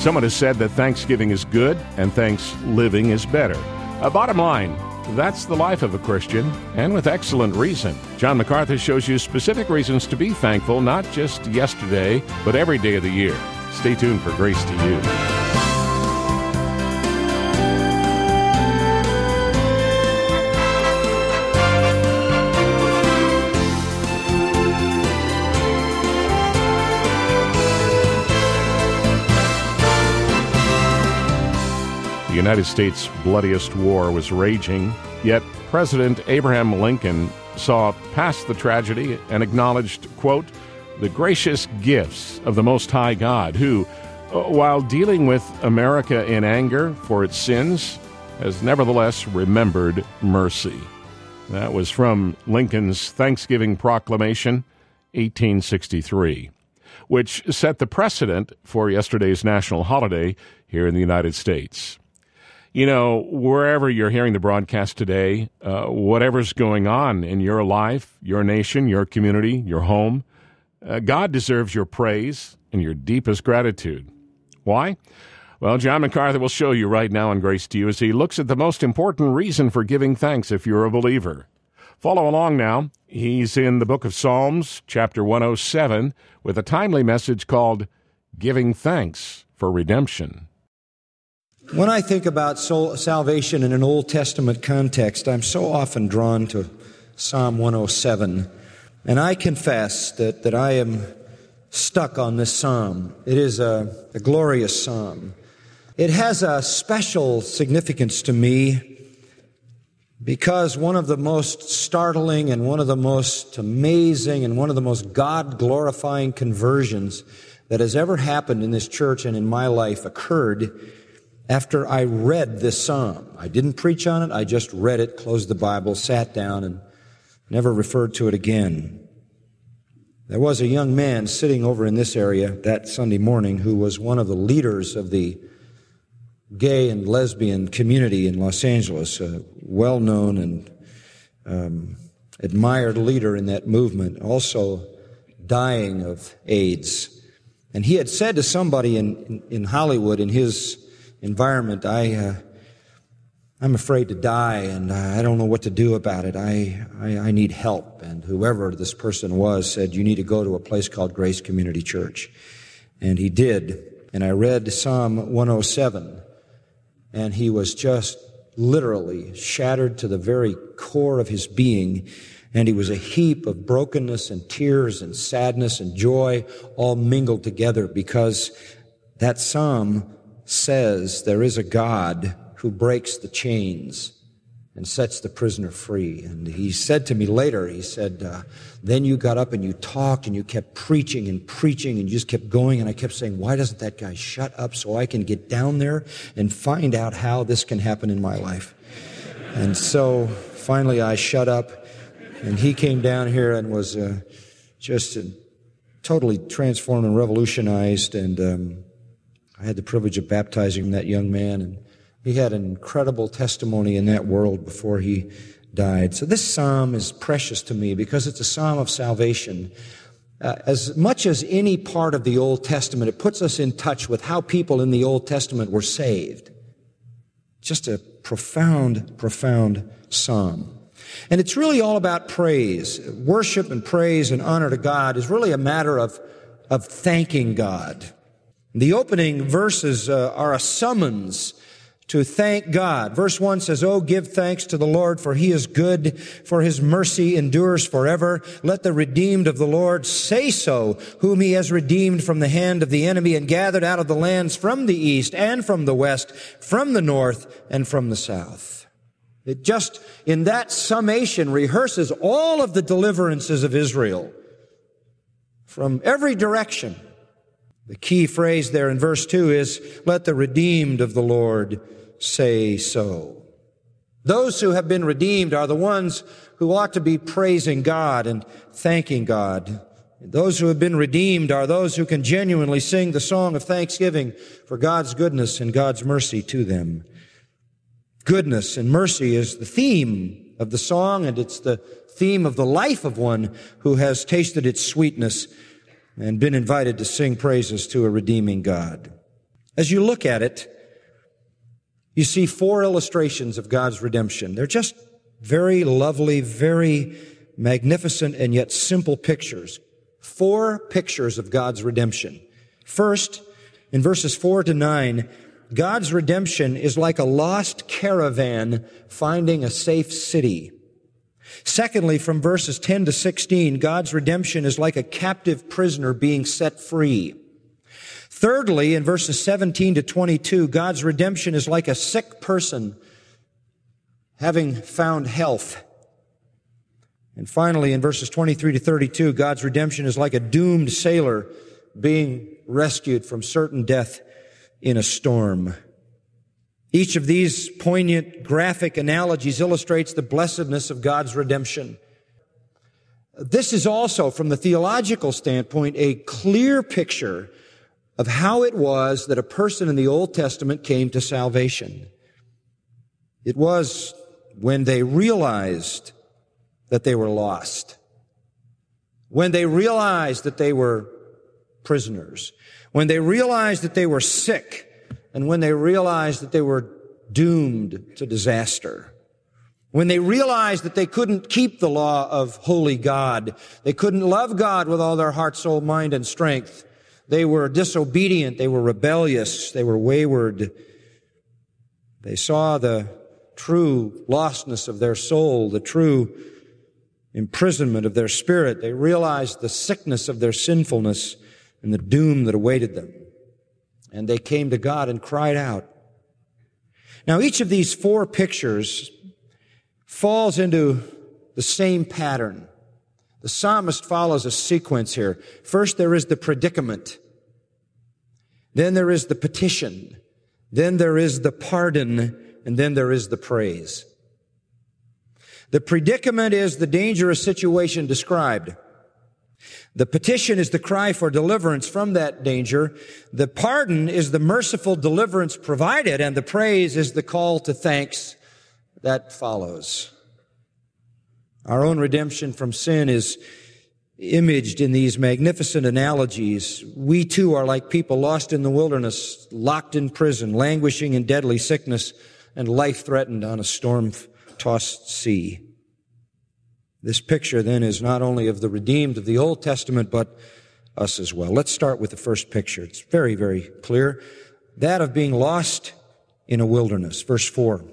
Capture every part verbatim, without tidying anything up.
Someone has said that Thanksgiving is good and Thanksgiving is better. Uh, bottom line, that's the life of a Christian, and with excellent reason. John MacArthur shows you specific reasons to be thankful, not just yesterday, but every day of the year. Stay tuned for Grace to You. The United States' bloodiest war was raging, yet President Abraham Lincoln saw past the tragedy and acknowledged, quote, the gracious gifts of the Most High God, who, while dealing with America in anger for its sins, has nevertheless remembered mercy. That was from Lincoln's Thanksgiving Proclamation, eighteen sixty-three, which set the precedent for yesterday's national holiday here in the United States. You know, wherever you're hearing the broadcast today, uh, whatever's going on in your life, your nation, your community, your home, uh, God deserves your praise and your deepest gratitude. Why? Well, John MacArthur will show you right now on Grace to You as he looks at the most important reason for giving thanks if you're a believer. Follow along now. He's in the book of Psalms, chapter one oh seven, with a timely message called Giving Thanks for Redemption. When I think about soul salvation in an Old Testament context, I'm so often drawn to Psalm one oh seven. And I confess that, that I am stuck on this psalm. It is a, a glorious psalm. It has a special significance to me because one of the most startling and one of the most amazing and one of the most God-glorifying conversions that has ever happened in this church and in my life occurred after I read this psalm. I didn't preach on it. I just read it, closed the Bible, sat down, and never referred to it again. There was a young man sitting over in this area that Sunday morning who was one of the leaders of the gay and lesbian community in Los Angeles, a well-known and um, admired leader in that movement, also dying of AIDS. And he had said to somebody in, in, in Hollywood, in his environment, I, uh, I'm afraid to die, and I don't know what to do about it. I, I, I need help. And whoever this person was said, you need to go to a place called Grace Community Church. And he did. And I read Psalm one oh seven, and he was just literally shattered to the very core of his being. And he was a heap of brokenness and tears and sadness and joy all mingled together, because that psalm says there is a God who breaks the chains and sets the prisoner free. And he said to me later, he said, uh, then you got up and you talked and you kept preaching and preaching and you just kept going. And I kept saying, why doesn't that guy shut up so I can get down there and find out how this can happen in my life? And so finally I shut up, and he came down here and was uh, just uh, totally transformed and revolutionized. And um, I had the privilege of baptizing that young man, and he had an incredible testimony in that world before he died. So this psalm is precious to me because it's a psalm of salvation. Uh, as much as any part of the Old Testament, it puts us in touch with how people in the Old Testament were saved. Just a profound, profound psalm. And it's really all about praise. Worship and praise and honor to God is really a matter of, of thanking God. The opening verses uh, are a summons to thank God. Verse one says, "Oh, give thanks to the Lord, for he is good, for his mercy endures forever. Let the redeemed of the Lord say so, whom he has redeemed from the hand of the enemy and gathered out of the lands from the east and from the west, from the north and from the south." It just, in that summation, rehearses all of the deliverances of Israel from every direction. The key phrase there in verse two is, let the redeemed of the Lord say so. Those who have been redeemed are the ones who ought to be praising God and thanking God. Those who have been redeemed are those who can genuinely sing the song of thanksgiving for God's goodness and God's mercy to them. Goodness and mercy is the theme of the song, and it's the theme of the life of one who has tasted its sweetness and been invited to sing praises to a redeeming God. As you look at it, you see four illustrations of God's redemption. They're just very lovely, very magnificent, and yet simple pictures. Four pictures of God's redemption. First, in verses four to nine, God's redemption is like a lost caravan finding a safe city. Secondly, from verses ten to sixteen, God's redemption is like a captive prisoner being set free. Thirdly, in verses seventeen to twenty-two, God's redemption is like a sick person having found health. And finally, in verses twenty-three to thirty-two, God's redemption is like a doomed sailor being rescued from certain death in a storm. Each of these poignant graphic analogies illustrates the blessedness of God's redemption. This is also, from the theological standpoint, a clear picture of how it was that a person in the Old Testament came to salvation. It was when they realized that they were lost, when they realized that they were prisoners, when they realized that they were sick, and when they realized that they were doomed to disaster. When they realized that they couldn't keep the law of holy God, they couldn't love God with all their heart, soul, mind, and strength. They were disobedient, they were rebellious, they were wayward. They saw the true lostness of their soul, the true imprisonment of their spirit. They realized the sickness of their sinfulness and the doom that awaited them. And they came to God and cried out. Now, each of these four pictures falls into the same pattern. The psalmist follows a sequence here. First, there is the predicament. Then there is the petition. Then there is the pardon. And then there is the praise. The predicament is the dangerous situation described. The petition is the cry for deliverance from that danger. The pardon is the merciful deliverance provided, and the praise is the call to thanks that follows. Our own redemption from sin is imaged in these magnificent analogies. We too are like people lost in the wilderness, locked in prison, languishing in deadly sickness, and life threatened on a storm-tossed sea. This picture, then, is not only of the redeemed of the Old Testament, but us as well. Let's start with the first picture. It's very, very clear. That of being lost in a wilderness. Verse four.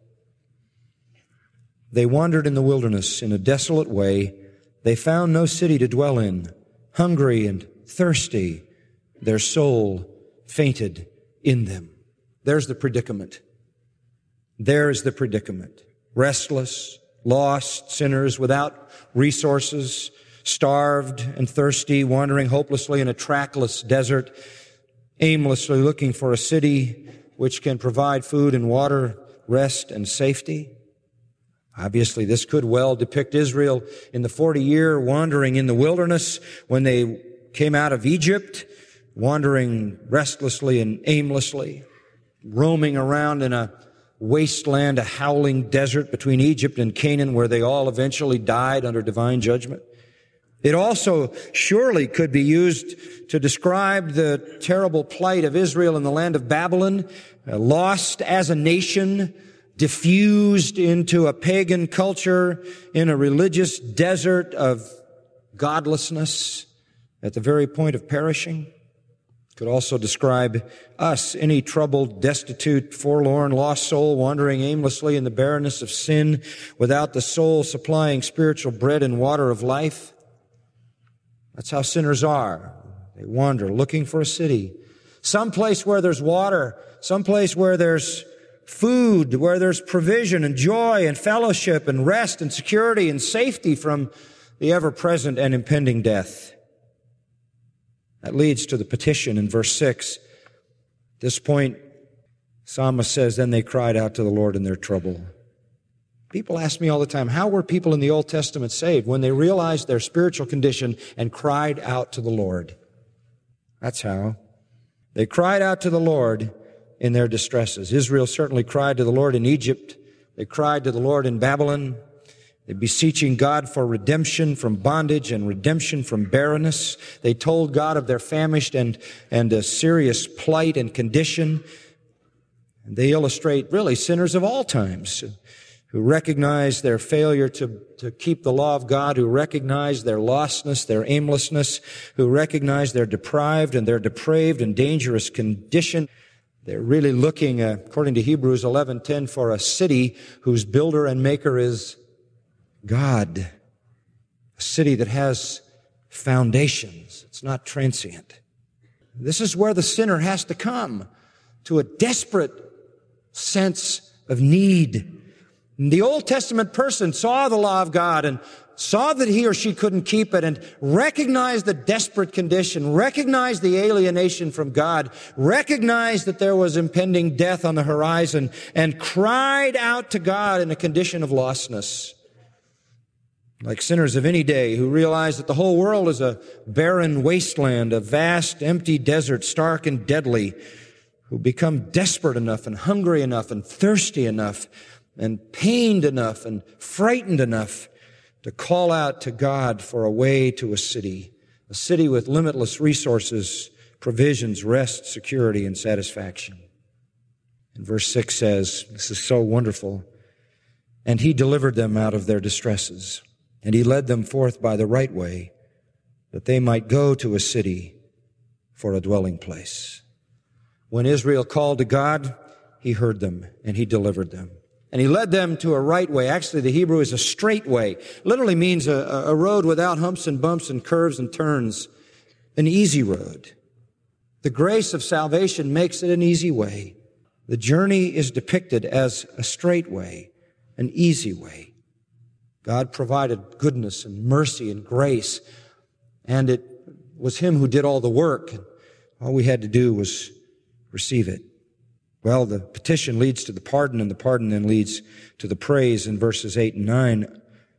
They wandered in the wilderness in a desolate way. They found no city to dwell in. Hungry and thirsty, their soul fainted in them. There's the predicament. There's the predicament. Restless, lost sinners without resources, starved and thirsty, wandering hopelessly in a trackless desert, aimlessly looking for a city which can provide food and water, rest and safety. Obviously, this could well depict Israel in the forty-year wandering in the wilderness when they came out of Egypt, wandering restlessly and aimlessly, roaming around in a wasteland, a howling desert between Egypt and Canaan, where they all eventually died under divine judgment. It also surely could be used to describe the terrible plight of Israel in the land of Babylon, uh, lost as a nation, diffused into a pagan culture in a religious desert of godlessness at the very point of perishing. Could also describe us, any troubled, destitute, forlorn, lost soul wandering aimlessly in the barrenness of sin without the soul supplying spiritual bread and water of life. That's how sinners are. They wander looking for a city, some place where there's water, some place where there's food, where there's provision and joy and fellowship and rest and security and safety from the ever-present and impending death. That leads to the petition in verse six. At this point, Psalmist says, then they cried out to the Lord in their trouble. People ask me all the time, how were people in the Old Testament saved? When they realized their spiritual condition and cried out to the Lord. That's how. They cried out to the Lord in their distresses. Israel certainly cried to the Lord in Egypt. They cried to the Lord in Babylon. They beseeching God for redemption from bondage and redemption from barrenness. They told God of their famished and, and a serious plight and condition. And they illustrate really sinners of all times who recognize their failure to, to keep the law of God, who recognize their lostness, their aimlessness, who recognize their deprived and their depraved and dangerous condition. They're really looking, uh, according to Hebrews eleven ten, for a city whose builder and maker is God. A city that has foundations. It's not transient. This is where the sinner has to come, to a desperate sense of need. And the Old Testament person saw the law of God and saw that he or she couldn't keep it and recognized the desperate condition, recognized the alienation from God, recognized that there was impending death on the horizon, and cried out to God in a condition of lostness. Like sinners of any day who realize that the whole world is a barren wasteland, a vast, empty desert, stark and deadly, who become desperate enough and hungry enough and thirsty enough and pained enough and frightened enough to call out to God for a way to a city, a city with limitless resources, provisions, rest, security, and satisfaction. And verse six says, this is so wonderful, and he delivered them out of their distresses, and he led them forth by the right way, that they might go to a city for a dwelling place. When Israel called to God, he heard them, and he delivered them. And he led them to a right way. Actually, the Hebrew is a straight way. Literally means a, a road without humps and bumps and curves and turns. An easy road. The grace of salvation makes it an easy way. The journey is depicted as a straight way, an easy way. God provided goodness and mercy and grace, and it was him who did all the work. All we had to do was receive it. Well, the petition leads to the pardon, and the pardon then leads to the praise in verses eight and nine.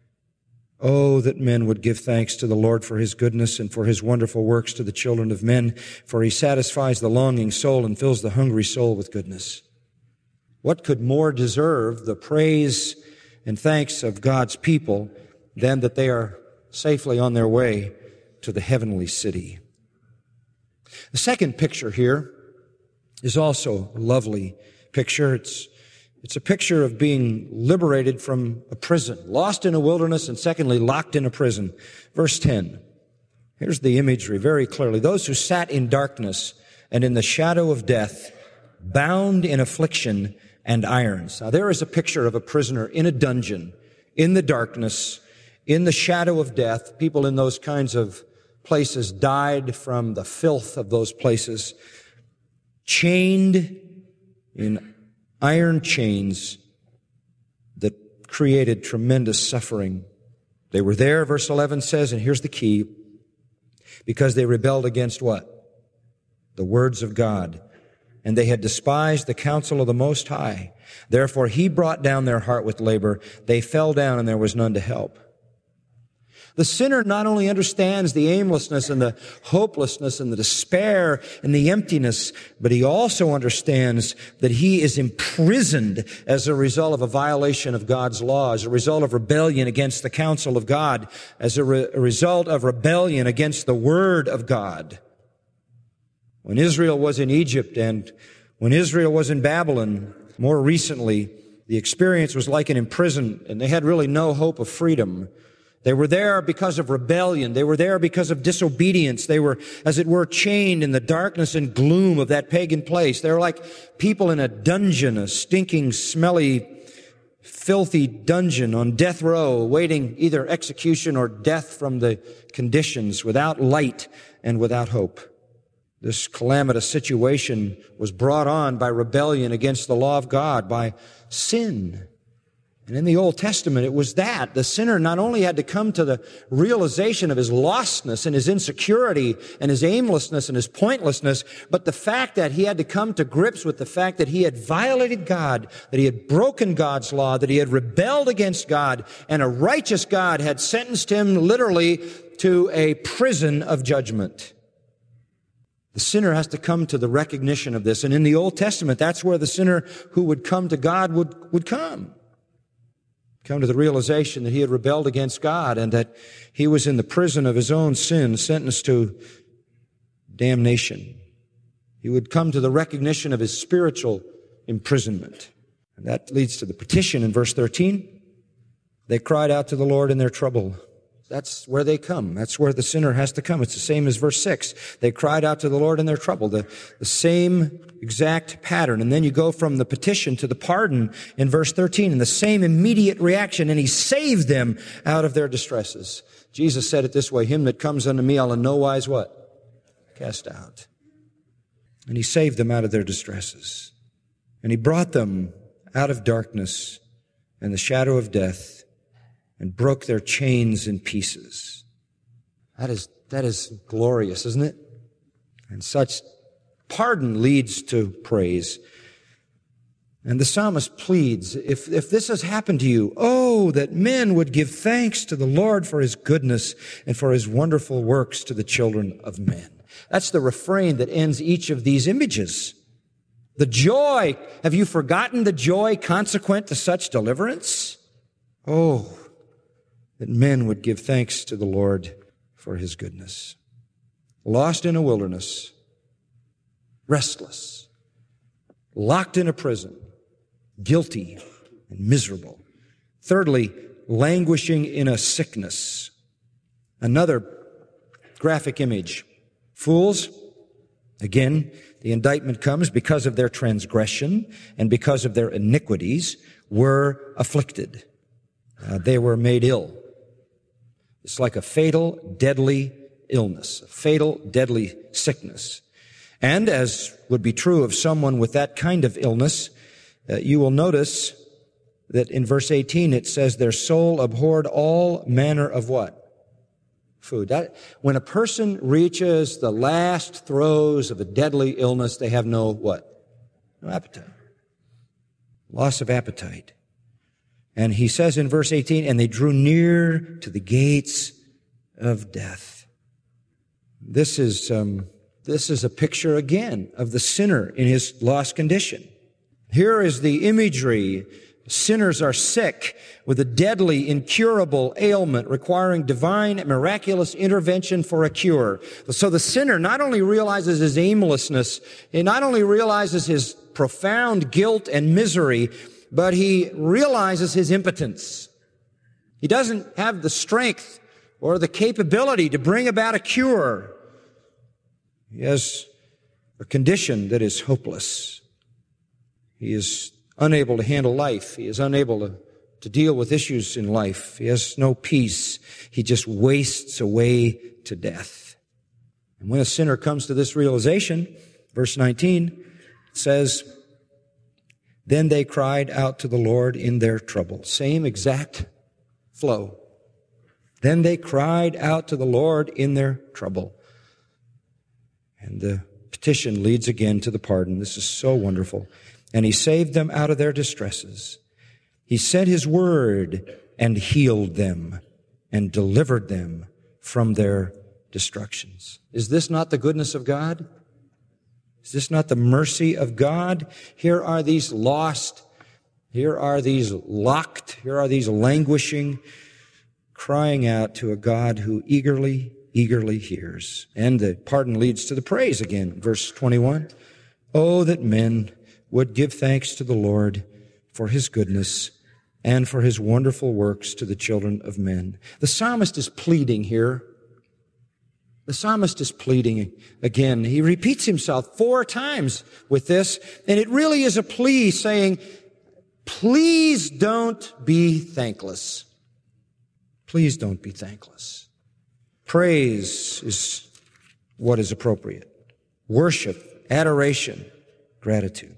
Oh, that men would give thanks to the Lord for his goodness and for his wonderful works to the children of men, for he satisfies the longing soul and fills the hungry soul with goodness. What could more deserve the praise and thanks of God's people than that they are safely on their way to the heavenly city? The second picture here is also a lovely picture. It's, it's a picture of being liberated from a prison, lost in a wilderness, and secondly, locked in a prison. Verse ten. Here's the imagery very clearly. Those who sat in darkness and in the shadow of death, bound in affliction and irons. Now there is a picture of a prisoner in a dungeon, in the darkness, in the shadow of death. People in those kinds of places died from the filth of those places, chained in iron chains that created tremendous suffering. They were there, verse eleven says, and here's the key, because they rebelled against what? The words of God. And they had despised the counsel of the Most High. Therefore he brought down their heart with labor. They fell down, and there was none to help. The sinner not only understands the aimlessness and the hopelessness and the despair and the emptiness, but he also understands that he is imprisoned as a result of a violation of God's law, as a result of rebellion against the counsel of God, as a, re- a result of rebellion against the Word of God. When Israel was in Egypt and when Israel was in Babylon, more recently, the experience was like an imprisonment, and they had really no hope of freedom. They were there because of rebellion. They were there because of disobedience. They were, as it were, chained in the darkness and gloom of that pagan place. They were like people in a dungeon, a stinking, smelly, filthy dungeon on death row, awaiting either execution or death from the conditions, without light and without hope. This calamitous situation was brought on by rebellion against the law of God, by sin. And in the Old Testament, it was that. The sinner not only had to come to the realization of his lostness and his insecurity and his aimlessness and his pointlessness, but the fact that he had to come to grips with the fact that he had violated God, that he had broken God's law, that he had rebelled against God, and a righteous God had sentenced him literally to a prison of judgment. The sinner has to come to the recognition of this. And in the Old Testament, that's where the sinner who would come to God would, would come. come to the realization that he had rebelled against God and that he was in the prison of his own sin, sentenced to damnation. He would come to the recognition of his spiritual imprisonment. And that leads to the petition in verse thirteen. They cried out to the Lord in their trouble. That's where they come. That's where the sinner has to come. It's the same as verse six. They cried out to the Lord in their trouble. The, the same exact pattern. And then you go from the petition to the pardon in verse thirteen, and the same immediate reaction. And he saved them out of their distresses. Jesus said it this way, him that comes unto me, I'll in no wise what? Cast out. And he saved them out of their distresses. And he brought them out of darkness and the shadow of death, and broke their chains in pieces. That is, that is glorious, isn't it? And such pardon leads to praise. And the psalmist pleads, if, if this has happened to you, oh, that men would give thanks to the Lord for his goodness and for his wonderful works to the children of men. That's the refrain that ends each of these images. The joy, have you forgotten the joy consequent to such deliverance? Oh, that men would give thanks to the Lord for his goodness. Lost in a wilderness, restless, locked in a prison, guilty and miserable. Thirdly, languishing in a sickness. Another graphic image. Fools, again, the indictment comes because of their transgression and because of their iniquities, were afflicted. Uh, they were made ill. It's like a fatal, deadly illness, a fatal, deadly sickness. And as would be true of someone with that kind of illness, uh, you will notice that in verse eighteen it says their soul abhorred all manner of what? Food. That, when a person reaches the last throes of a deadly illness, they have no what? No appetite. Loss of appetite. And he says in verse eighteen, and they drew near to the gates of death. This is, um, this is a picture again of the sinner in his lost condition. Here is the imagery. Sinners are sick with a deadly, incurable ailment requiring divine, miraculous intervention for a cure. So the sinner not only realizes his aimlessness, he not only realizes his profound guilt and misery, but he realizes his impotence. He doesn't have the strength or the capability to bring about a cure. He has a condition that is hopeless. He is unable to handle life. He is unable to, to deal with issues in life. He has no peace. He just wastes away to death. And when a sinner comes to this realization, verse nineteen, it says, then they cried out to the Lord in their trouble. Same exact flow. Then they cried out to the Lord in their trouble. And the petition leads again to the pardon. This is so wonderful. And he saved them out of their distresses. He sent his word and healed them and delivered them from their destructions. Is this not the goodness of God? Is this not the mercy of God? Here are these lost, here are these locked, here are these languishing, crying out to a God who eagerly, eagerly hears. And the pardon leads to the praise again. Verse twenty-one. Oh, that men would give thanks to the Lord for his goodness and for his wonderful works to the children of men. The psalmist is pleading here. The psalmist is pleading again. He repeats himself four times with this, and it really is a plea saying, please don't be thankless. Please don't be thankless. Praise is what is appropriate. Worship, adoration, gratitude.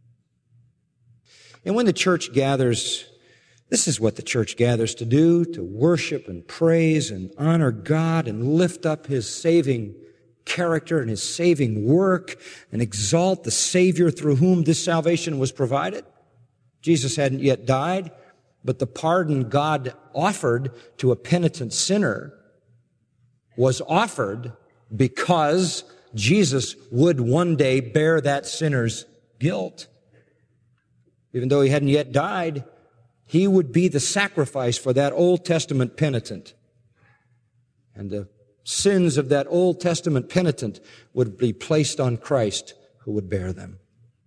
And when the church gathers, this is what the church gathers to do, to worship and praise and honor God and lift up his saving character and his saving work and exalt the Savior through whom this salvation was provided. Jesus hadn't yet died, but the pardon God offered to a penitent sinner was offered because Jesus would one day bear that sinner's guilt. Even though he hadn't yet died, He would be the sacrifice for that Old Testament penitent. And the sins of that Old Testament penitent would be placed on Christ, who would bear them.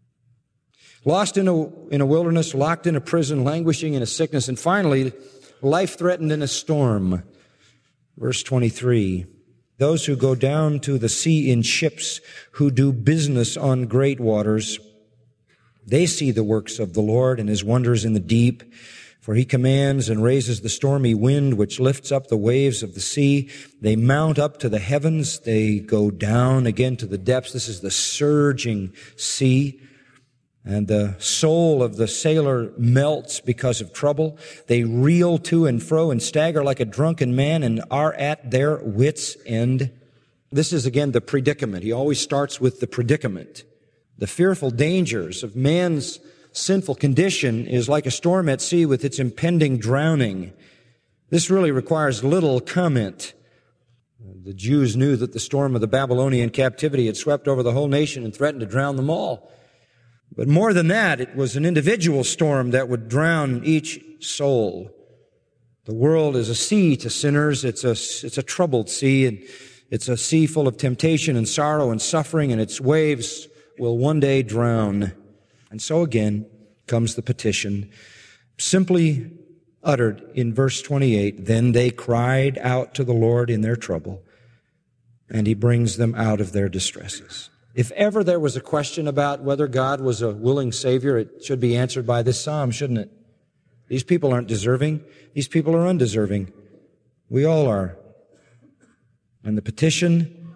Lost in a, in a wilderness, locked in a prison, languishing in a sickness, and finally, life threatened in a storm. Verse twenty-three, those who go down to the sea in ships, who do business on great waters, they see the works of the Lord and his wonders in the deep. For he commands and raises the stormy wind, which lifts up the waves of the sea. They mount up to the heavens. They go down again to the depths. This is the surging sea. And the soul of the sailor melts because of trouble. They reel to and fro and stagger like a drunken man and are at their wits' end. This is again the predicament. He always starts with the predicament. The fearful dangers of man's sinful condition is like a storm at sea with its impending drowning. This really requires little comment. The Jews knew that the storm of the Babylonian captivity had swept over the whole nation and threatened to drown them all. But more than that, it was an individual storm that would drown each soul. The world is a sea to sinners. It's a, it's a troubled sea, and it's a sea full of temptation and sorrow and suffering, and its waves will one day drown. And so again comes the petition, simply uttered in verse twenty-eight, then they cried out to the Lord in their trouble, and he brings them out of their distresses. If ever there was a question about whether God was a willing Savior, it should be answered by this psalm, shouldn't it? These people aren't deserving. These people are undeserving. We all are. And the petition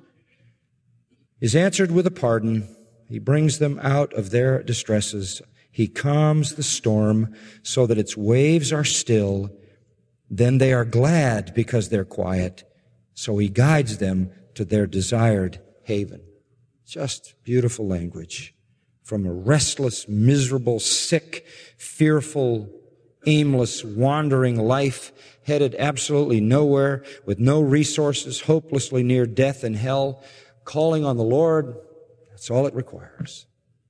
is answered with a pardon. He brings them out of their distresses. He calms the storm so that its waves are still. Then they are glad because they're quiet. So he guides them to their desired haven. Just beautiful language. From a restless, miserable, sick, fearful, aimless, wandering life, headed absolutely nowhere, with no resources, hopelessly near death and hell, calling on the Lord. That's all it requires.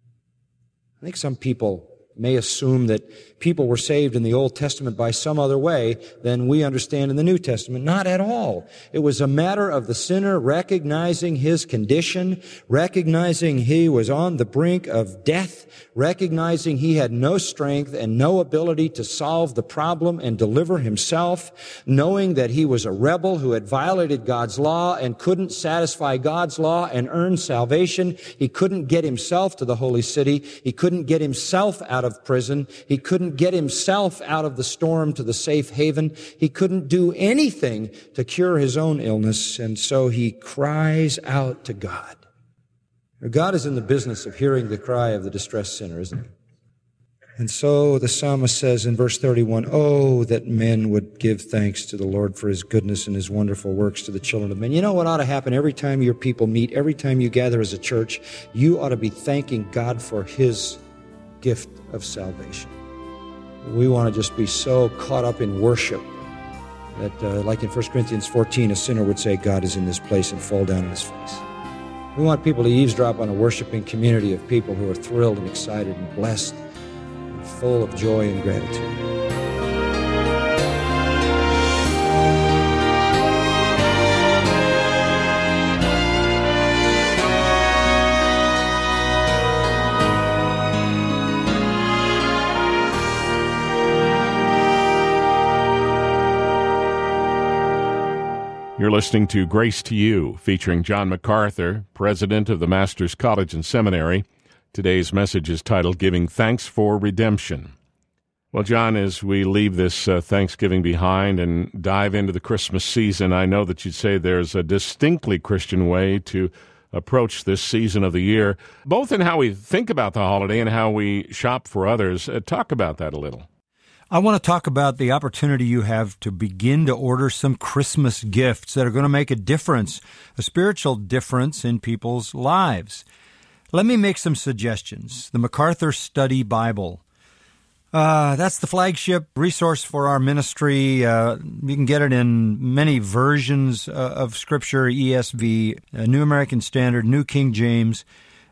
I think some people may assume that people were saved in the Old Testament by some other way than we understand in the New Testament. Not at all. It was a matter of the sinner recognizing his condition, recognizing he was on the brink of death, recognizing he had no strength and no ability to solve the problem and deliver himself, knowing that he was a rebel who had violated God's law and couldn't satisfy God's law and earn salvation. He couldn't get himself to the holy city. He couldn't get himself out of prison. He couldn't get himself out of the storm to the safe haven. He couldn't do anything to cure his own illness, and so he cries out to God. God is in the business of hearing the cry of the distressed sinner, isn't he? And so the psalmist says in verse thirty-one, oh, that men would give thanks to the Lord for his goodness and his wonderful works to the children of men. You know what ought to happen every time your people meet, every time you gather as a church? You ought to be thanking God for his gift of salvation. We want to just be so caught up in worship that, uh, like in First Corinthians fourteen, a sinner would say, God is in this place, and fall down on his face. We want people to eavesdrop on a worshiping community of people who are thrilled and excited and blessed and full of joy and gratitude. You're listening to Grace to You, featuring John MacArthur, president of the Master's College and Seminary. Today's message is titled, Giving Thanks for Redemption. Well, John, as we leave this uh, Thanksgiving behind and dive into the Christmas season, I know that you'd say there's a distinctly Christian way to approach this season of the year, both in how we think about the holiday and how we shop for others. Uh, talk about that a little. I want to talk about the opportunity you have to begin to order some Christmas gifts that are going to make a difference, a spiritual difference in people's lives. Let me make some suggestions. The MacArthur Study Bible. Uh, that's the flagship resource for our ministry. Uh, you can get it in many versions uh, of Scripture, E S V, uh, New American Standard, New King James.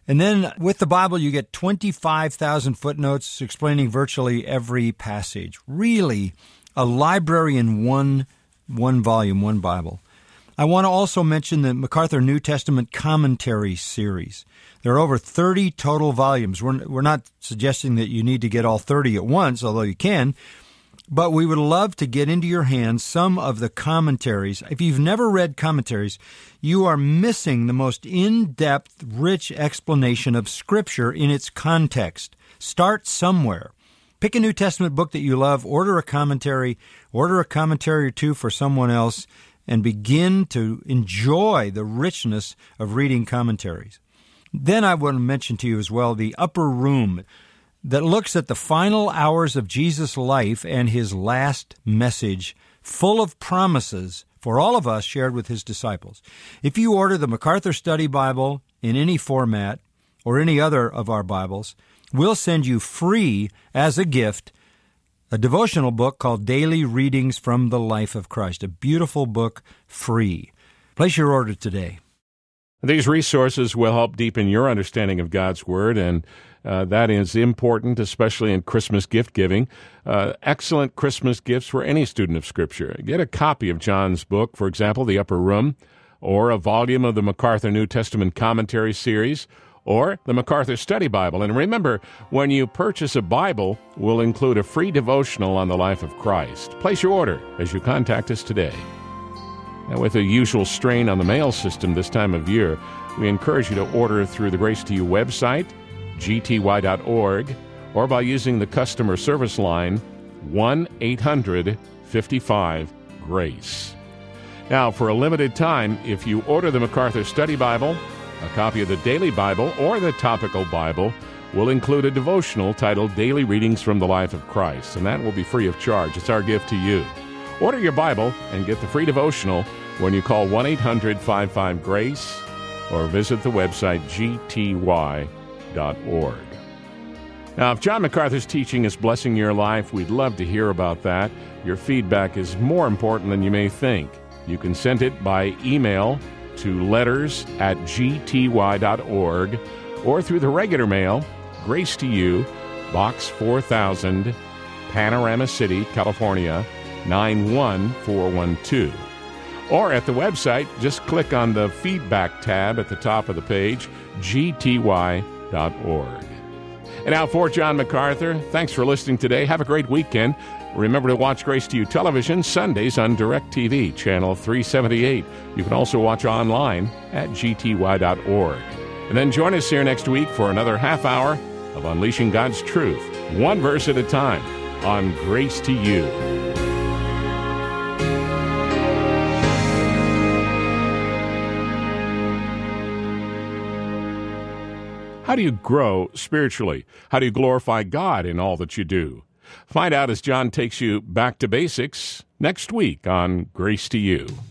And then with the Bible, you get twenty-five thousand footnotes explaining virtually every passage. Really, a library in one, one volume, one Bible. I want to also mention the MacArthur New Testament Commentary series. There are over thirty total volumes. We're, we're not suggesting that you need to get all thirty at once, although you can. But we would love to get into your hands some of the commentaries. If you've never read commentaries, you are missing the most in-depth, rich explanation of Scripture in its context. Start somewhere. Pick a New Testament book that you love, order a commentary, order a commentary or two for someone else, and begin to enjoy the richness of reading commentaries. Then I want to mention to you as well the Upper Room, that looks at the final hours of Jesus' life and his last message, full of promises for all of us shared with his disciples. If you order the MacArthur Study Bible in any format or any other of our Bibles, we'll send you free as a gift a devotional book called Daily Readings from the Life of Christ, a beautiful book, free. Place your order today. These resources will help deepen your understanding of God's Word, and uh, that is important, especially in Christmas gift giving. Uh, excellent Christmas gifts for any student of Scripture. Get a copy of John's book, for example, The Upper Room, or a volume of the MacArthur New Testament Commentary series, or the MacArthur Study Bible. And remember, when you purchase a Bible, we'll include a free devotional on the life of Christ. Place your order as you contact us today. Now, with the usual strain on the mail system this time of year, we encourage you to order through the Grace to You website, g t y dot org, or by using the customer service line, one eight hundred fifty-five GRACE. Now, for a limited time, if you order the MacArthur Study Bible, a copy of the Daily Bible, or the Topical Bible, we'll include a devotional titled Daily Readings from the Life of Christ, and that will be free of charge. It's our gift to you. Order your Bible and get the free devotional when you call one eight hundred fifty-five GRACE or visit the website g t y dot org. Now, if John MacArthur's teaching is blessing your life, we'd love to hear about that. Your feedback is more important than you may think. You can send it by email to letters at g t y dot org or through the regular mail, Grace to You, Box four thousand, Panorama City, California, nine one four one two. Or at the website, just click on the Feedback tab at the top of the page, g t y dot org. And now for John MacArthur, thanks for listening today. Have a great weekend. Remember to watch Grace to You Television Sundays on DirecTV, channel three seventy-eight. You can also watch online at g t y dot org. And then join us here next week for another half hour of Unleashing God's Truth, one verse at a time, on Grace to You. How do you grow spiritually? How do you glorify God in all that you do? Find out as John takes you back to basics next week on Grace to You.